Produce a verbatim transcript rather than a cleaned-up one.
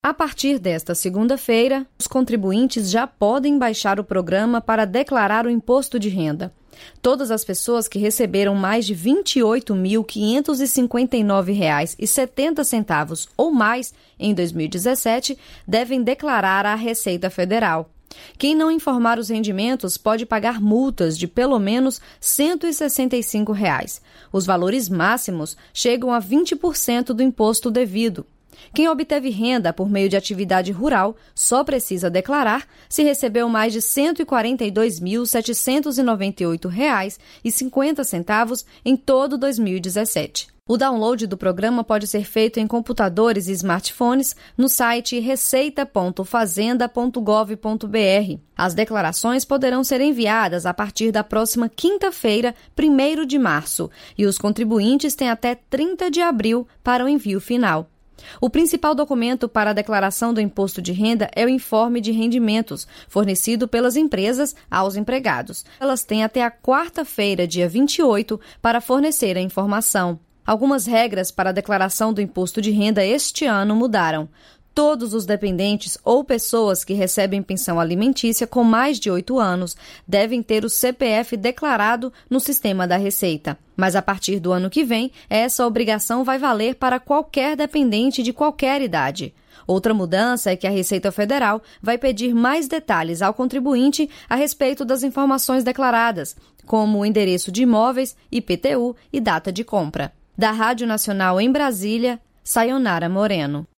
A partir desta segunda-feira, os contribuintes já podem baixar o programa para declarar o imposto de renda. Todas as pessoas que receberam mais de vinte e oito mil quinhentos e cinquenta e nove reais e setenta centavos ou mais em dois mil e dezessete devem declarar à Receita Federal. Quem não informar os rendimentos pode pagar multas de pelo menos cento e sessenta e cinco reais. Os valores máximos chegam a vinte por cento do imposto devido. Quem obteve renda por meio de atividade rural só precisa declarar se recebeu mais de cento e quarenta e dois mil setecentos e noventa e oito reais e cinquenta centavos em todo dois mil e dezessete. O download do programa pode ser feito em computadores e smartphones no site receita ponto fazenda ponto gov ponto br. As declarações poderão ser enviadas a partir da próxima quinta-feira, primeiro de março, e os contribuintes têm até trinta de abril para o envio final. O principal documento para a declaração do imposto de renda é o informe de rendimentos, fornecido pelas empresas aos empregados. Elas têm até a quarta-feira, dia vinte e oito, para fornecer a informação. Algumas regras para a declaração do imposto de renda este ano mudaram. Todos os dependentes ou pessoas que recebem pensão alimentícia com mais de oito anos devem ter o C P F declarado no sistema da Receita. Mas a partir do ano que vem, essa obrigação vai valer para qualquer dependente de qualquer idade. Outra mudança é que a Receita Federal vai pedir mais detalhes ao contribuinte a respeito das informações declaradas, como o endereço de imóveis, I P T U e data de compra. Da Rádio Nacional em Brasília, Sayonara Moreno.